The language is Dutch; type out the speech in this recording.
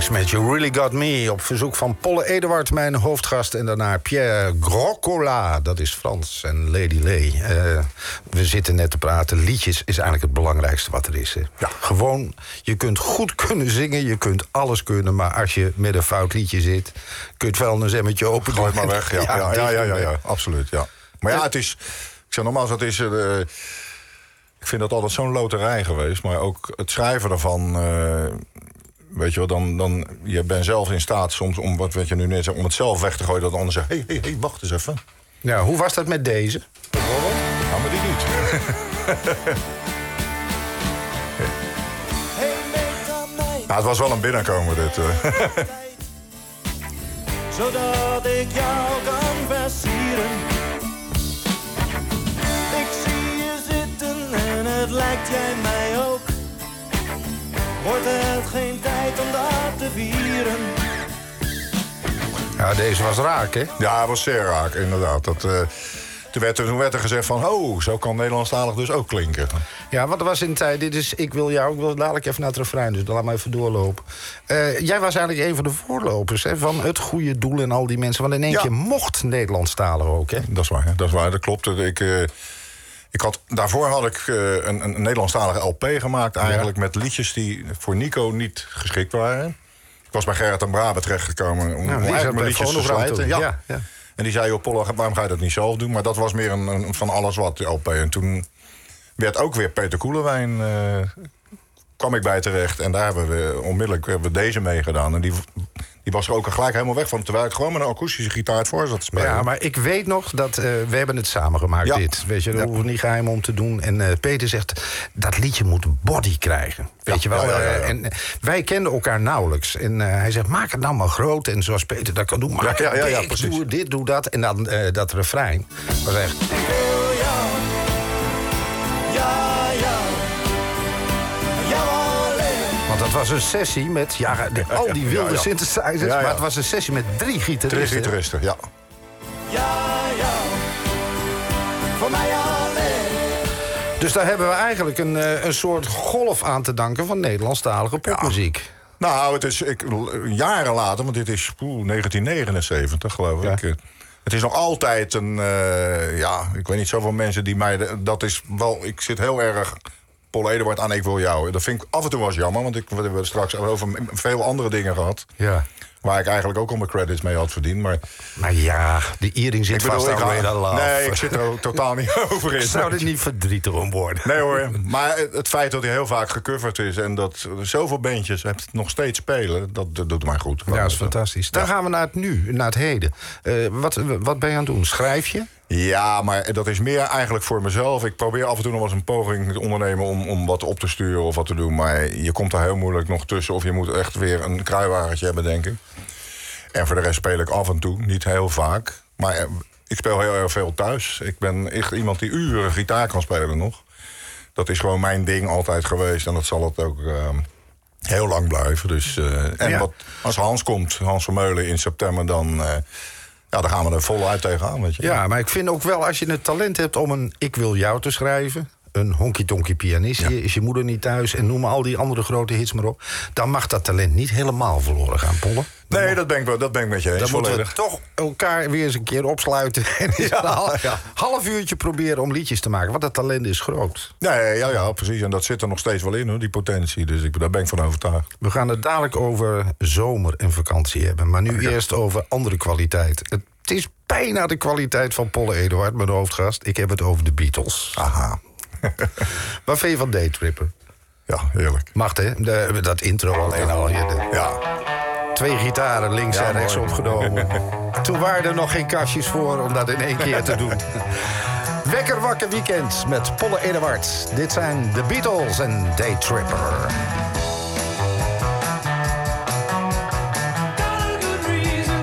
Kings met You Really Got Me. Op verzoek van Polle Eduard, mijn hoofdgast. En daarna Pierre Groscola, dat is Frans, en Lady Lay. We zitten net te praten. Liedjes is eigenlijk het belangrijkste wat er is. Hè? Ja. Gewoon, je kunt goed kunnen zingen, je kunt alles kunnen. Maar als je met een fout liedje zit, kun je het wel een zemmetje open doen. Gooi het maar weg, ja, absoluut, ja. Maar ja, het is, ik zeg nogmaals, het is... ik vind dat altijd zo'n loterij geweest. Maar ook het schrijven daarvan... weet je wel, dan je bent zelf in staat soms om, wat weet je nu net, om het zelf weg te gooien, dat de ander zegt, hey, wacht eens even. Ja, hoe was dat met deze? Bijvoorbeeld? Nou, maar die niet. Nou, het was wel een binnenkomen, dit. Zodat ik jou kan versieren. Ik zie je zitten en het lijkt jij mij ook. Wordt het geen tijd om dat te vieren? Ja, deze was raak, hè? Ja, het was zeer raak, inderdaad. Toen werd er gezegd van, zo kan Nederlandstalig dus ook klinken. Ja, want er was in de tijd, dit is Ik wil jou, ik wil dadelijk even naar het refrein, dus laat maar even doorlopen. Jij was eigenlijk een van de voorlopers, hè, van Het Goede Doel en al die mensen. Want in één keer mocht Nederlandstalig ook, hè? Dat is waar, dat klopt. Daarvoor had ik een Nederlandstalige LP gemaakt eigenlijk, met liedjes die voor Nico niet geschikt waren. Ik was bij Gerrit en Brabe terechtgekomen om eigenlijk mijn liedjes te slijten. Ja. En die zei, Polle, waarom ga je dat niet zelf doen? Maar dat was meer een van alles wat LP. En toen werd ook weer Peter Koelewijn, kwam ik bij terecht. En daar hebben we onmiddellijk deze meegedaan. En die was er ook gelijk helemaal weg van. Terwijl ik gewoon met een akoestische gitaar het voor zat te spelen. Ja, maar ik weet nog dat we hebben het samen gemaakt, dit. Weet je, daar hoeven we niet geheim om te doen. En Peter zegt, dat liedje moet body krijgen. Weet je wel? Ja. En wij kenden elkaar nauwelijks. En hij zegt, maak het nou maar groot. En zoals Peter dat kan doen, maak het dik, doe dit, doe dat. En dan dat refrein was echt... Want dat was een sessie met al die wilde synthesizers. Maar het was een sessie met 3 gitaristen. 3 gitaristen, ja. Voor mij alleen. Dus daar hebben we eigenlijk een soort golf aan te danken van Nederlandstalige popmuziek. Ja. Nou, het is jaren later, want dit is 1979, geloof ik. Het is nog altijd ik weet niet, zoveel mensen die mij... Dat is wel, ik zit heel erg... Polle Eduard aan Ik wil jou. Dat vind ik af en toe was jammer, want we hebben straks over veel andere dingen gehad. Ja. Waar ik eigenlijk ook al mijn credits mee had verdiend. Maar ja, de Iering zit vast alweer al af. Nee, ik zit er ook totaal niet over in. Ik zou er niet verdrietig om worden. Nee hoor, maar het feit dat hij heel vaak gecoverd is... en dat zoveel bandjes het nog steeds spelen, dat doet mij goed. Ja, dat is fantastisch. Dan gaan we naar het nu, naar het heden. Wat ben je aan het doen? Schrijf je? Ja, maar dat is meer eigenlijk voor mezelf. Ik probeer af en toe nog wel eens een poging te ondernemen om wat op te sturen of wat te doen. Maar je komt daar heel moeilijk nog tussen. Of je moet echt weer een kruiwagentje hebben, denk ik. En voor de rest speel ik af en toe, niet heel vaak. Maar ik speel heel erg veel thuis. Ik ben echt iemand die uren gitaar kan spelen nog. Dat is gewoon mijn ding altijd geweest. En dat zal het ook heel lang blijven. Dus, als Hans komt, Hans Vermeulen in september, dan gaan we er voluit tegenaan. Weet je. Ja, maar ik vind ook wel, als je het talent hebt om een Ik wil jou te schrijven... een honky-tonky pianist, is je moeder niet thuis... en noem al die andere grote hits maar op... dan mag dat talent niet helemaal verloren gaan, Polle. Nee, dat ben ik met je eens. Dan moeten we toch elkaar weer eens een keer opsluiten... en half uurtje proberen om liedjes te maken. Want dat talent is groot. Ja, precies. En dat zit er nog steeds wel in, hoor, die potentie. Dus daar ben ik van overtuigd. We gaan het dadelijk over zomer en vakantie hebben. Maar nu eerst over andere kwaliteit. Het is bijna de kwaliteit van Polle Eduard, mijn hoofdgast. Ik heb het over de Beatles. Aha. Wat vind je van Daytripper? Ja, heerlijk. Macht, hè? Dat intro alleen al. Ja. 2 gitaren links en rechts opgenomen. Toen waren er nog geen kastjes voor om dat in 1 keer te doen. Wekker wakker weekend met Polle Eduard. Dit zijn de Beatles en Daytripper.